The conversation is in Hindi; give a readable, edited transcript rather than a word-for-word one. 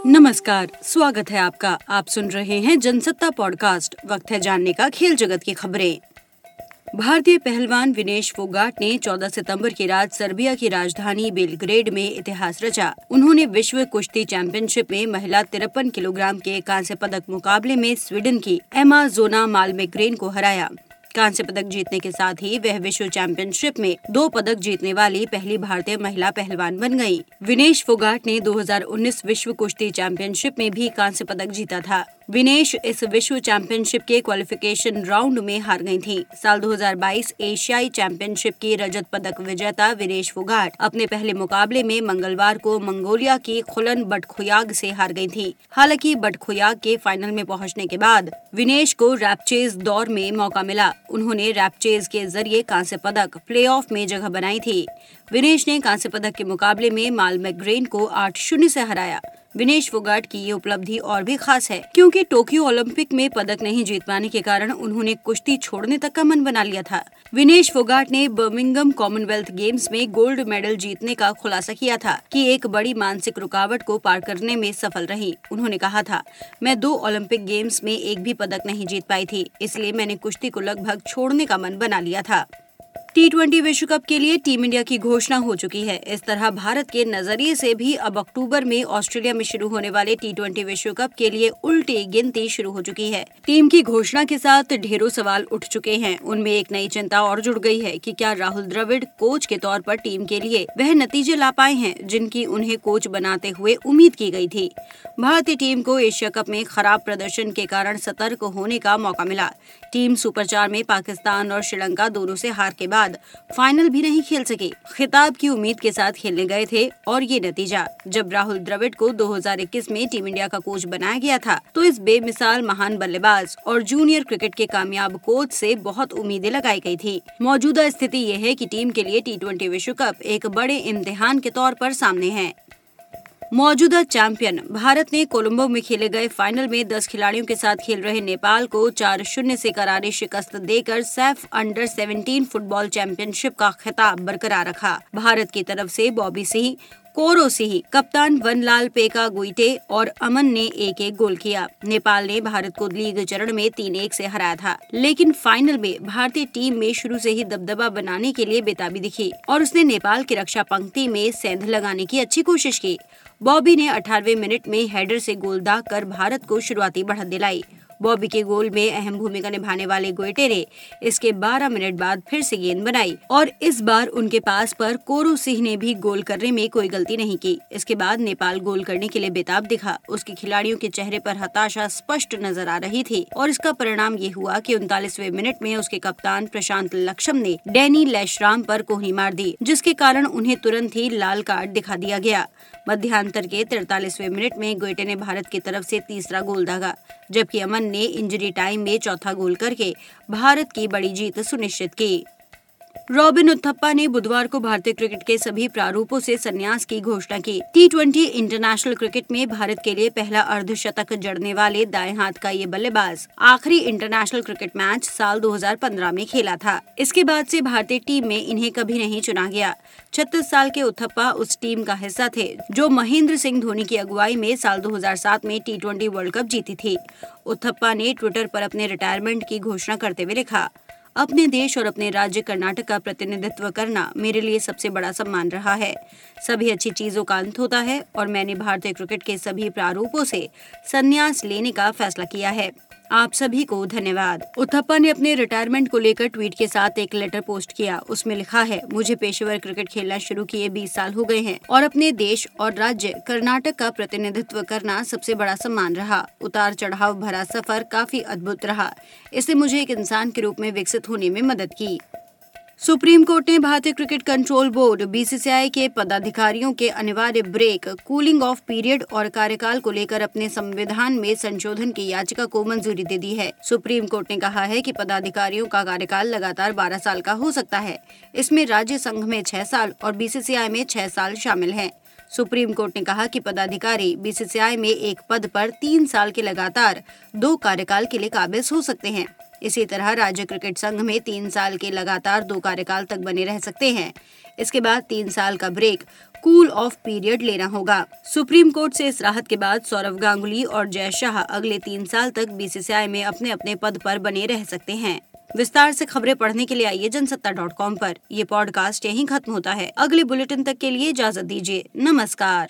नमस्कार, स्वागत है आपका। आप सुन रहे हैं जनसत्ता पॉडकास्ट। वक्त है जानने का खेल जगत की खबरें। भारतीय पहलवान विनेश फोगाट ने 14 सितंबर की रात सर्बिया की राजधानी बेलग्रेड में इतिहास रचा। उन्होंने विश्व कुश्ती चैंपियनशिप में महिला 53 किलोग्राम के कांस्य पदक मुकाबले में स्वीडन की एमाजोना मालमेग्रेन को हराया। कांस्य पदक जीतने के साथ ही वह विश्व चैंपियनशिप में 2 पदक जीतने वाली पहली भारतीय महिला पहलवान बन गयी। विनेश फोगाट ने 2019 विश्व कुश्ती चैंपियनशिप में भी कांस्य पदक जीता था। विनेश इस विश्व चैंपियनशिप के क्वालिफिकेशन राउंड में हार गई थी। साल 2022 एशियाई चैंपियनशिप की रजत पदक विजेता विनेश फोगाट अपने पहले मुकाबले में मंगलवार को मंगोलिया की खुलन बटखुयाग से हार गई थी। हालांकि बटखुयाग के फाइनल में पहुंचने के बाद विनेश को रैपचेज दौर में मौका मिला। उन्होंने रैपचेज के जरिए कांस्य पदक प्लेऑफ में जगह बनाई थी। विनेश ने कांस्य पदक के मुकाबले में मालमेग्रेन को 8-0 से हराया। विनेश फोगाट की ये उपलब्धि और भी खास है क्योंकि टोक्यो ओलंपिक में पदक नहीं जीत पाने के कारण उन्होंने कुश्ती छोड़ने तक का मन बना लिया था। विनेश फोगाट ने बर्मिंघम कॉमनवेल्थ गेम्स में गोल्ड मेडल जीतने का खुलासा किया था कि एक बड़ी मानसिक रुकावट को पार करने में सफल रही। उन्होंने कहा था, मैं 2 ओलंपिक गेम्स में एक भी पदक नहीं जीत पाई थी, इसलिए मैंने कुश्ती को लगभग छोड़ने का मन बना लिया था। T20 विश्व कप के लिए टीम इंडिया की घोषणा हो चुकी है। इस तरह भारत के नजरिए से भी अब अक्टूबर में ऑस्ट्रेलिया में शुरू होने वाले T20 विश्व कप के लिए उल्टी गिनती शुरू हो चुकी है। टीम की घोषणा के साथ ढेरों सवाल उठ चुके हैं। उनमें एक नई चिंता और जुड़ गई है कि क्या राहुल द्रविड़ कोच के तौर पर टीम के लिए वह नतीजे ला पाए हैं जिनकी उन्हें कोच बनाते हुए उम्मीद की गई थी। भारतीय टीम को एशिया कप में खराब प्रदर्शन के कारण सतर्क होने का मौका मिला। टीम सुपर 4 में पाकिस्तान और श्रीलंका दोनों से हार के बाद फाइनल भी नहीं खेल सके। खिताब की उम्मीद के साथ खेलने गए थे और ये नतीजा। जब राहुल द्रविड़ को 2021 में टीम इंडिया का कोच बनाया गया था तो इस बेमिसाल महान बल्लेबाज और जूनियर क्रिकेट के कामयाब कोच से बहुत उम्मीदें लगाई गई थी। मौजूदा स्थिति ये है कि टीम के लिए T20 विश्व कप एक बड़े इम्तिहान के तौर पर सामने है। मौजूदा चैंपियन भारत ने कोलंबो में खेले गए फाइनल में 10 खिलाड़ियों के साथ खेल रहे नेपाल को 4-0 से करारी शिकस्त देकर सैफ अंडर 17 फुटबॉल चैंपियनशिप का खिताब बरकरार रखा। भारत की तरफ से बॉबी सिंह, कोरो सिंह, कप्तान वनलाल पेका गुइटे और अमन ने एक गोल किया। नेपाल ने भारत को लीग चरण में 3-1 से हराया था, लेकिन फाइनल में भारतीय टीम में शुरू से ही दबदबा बनाने के लिए बेताबी दिखी और उसने नेपाल की रक्षा पंक्ति में सेंध लगाने की अच्छी कोशिश की। बॉबी ने 18वें मिनट में हेडर से गोल दागकर भारत को शुरुआती बढ़त दिलाई। बॉबी के गोल में अहम भूमिका निभाने वाले गुइटे ने इसके 12 मिनट बाद फिर से गेंद बनाई और इस बार उनके पास पर कोरो सिंह ने भी गोल करने में कोई गलती नहीं की। इसके बाद नेपाल गोल करने के लिए बेताब दिखा। उसके खिलाड़ियों के चेहरे पर हताशा स्पष्ट नजर आ रही थी और इसका परिणाम ये हुआ कि 39वें मिनट में उसके कप्तान प्रशांत लक्षम ने डैनी लैशराम पर कोहनी मार दी, जिसके कारण उन्हें तुरंत ही लाल कार्ड दिखा दिया गया। मध्यांतर के 43वें मिनट में गुइटे ने भारत की तरफ से तीसरा गोल दागा, जबकि अमन ने इंजरी टाइम में चौथा गोल करके भारत की बड़ी जीत सुनिश्चित की। रॉबिन उथप्पा ने बुधवार को भारतीय क्रिकेट के सभी प्रारूपों से संन्यास की घोषणा की। T20 इंटरनेशनल क्रिकेट में भारत के लिए पहला अर्धशतक जड़ने वाले दाएं हाथ का ये बल्लेबाज आखिरी इंटरनेशनल क्रिकेट मैच साल 2015 में खेला था। इसके बाद से भारतीय टीम में इन्हें कभी नहीं चुना गया। 36 साल के उथप्पा उस टीम का हिस्सा थे जो महेंद्र सिंह धोनी की अगुवाई में साल 2007 में T20 वर्ल्ड कप जीती थी। उथप्पा ने ट्विटर पर अपने रिटायरमेंट की घोषणा करते हुए लिखा, अपने देश और अपने राज्य कर्नाटक का प्रतिनिधित्व करना मेरे लिए सबसे बड़ा सम्मान रहा है। सभी अच्छी चीजों का अंत होता है और मैंने भारतीय क्रिकेट के सभी प्रारूपों से संन्यास लेने का फैसला किया है। आप सभी को धन्यवाद। उथप्पा ने अपने रिटायरमेंट को लेकर ट्वीट के साथ एक लेटर पोस्ट किया। उसमें लिखा है, मुझे पेशेवर क्रिकेट खेलना शुरू किए 20 साल हो गए हैं और अपने देश और राज्य कर्नाटक का प्रतिनिधित्व करना सबसे बड़ा सम्मान रहा। उतार चढ़ाव भरा सफर काफी अद्भुत रहा। इससे मुझे एक इंसान के रूप में विकसित होने में मदद की। सुप्रीम कोर्ट ने भारतीय क्रिकेट कंट्रोल बोर्ड BCCI के पदाधिकारियों के अनिवार्य ब्रेक, कूलिंग ऑफ पीरियड और कार्यकाल को लेकर अपने संविधान में संशोधन की याचिका को मंजूरी दे दी है। सुप्रीम कोर्ट ने कहा है कि पदाधिकारियों का कार्यकाल लगातार 12 साल का हो सकता है। इसमें राज्य संघ में 6 साल और BCCI में 6 साल शामिल हैं। सुप्रीम कोर्ट ने कहा कि पदाधिकारी BCCI में एक पद पर 3 साल के लगातार 2 कार्यकाल के लिए काबिज हो सकते हैं। इसी तरह राज्य क्रिकेट संघ में 3 साल के लगातार 2 कार्यकाल तक बने रह सकते हैं। इसके बाद 3 साल का ब्रेक, कूल ऑफ पीरियड लेना होगा। सुप्रीम कोर्ट से इस राहत के बाद सौरव गांगुली और जय शाह अगले 3 साल तक बीसीसीआई में अपने अपने पद पर बने रह सकते हैं। विस्तार से खबरें पढ़ने के लिए आइए जनसत्ता.com पर। ये पॉडकास्ट यहीं खत्म होता है। अगले बुलेटिन तक के लिए इजाजत दीजिए। नमस्कार।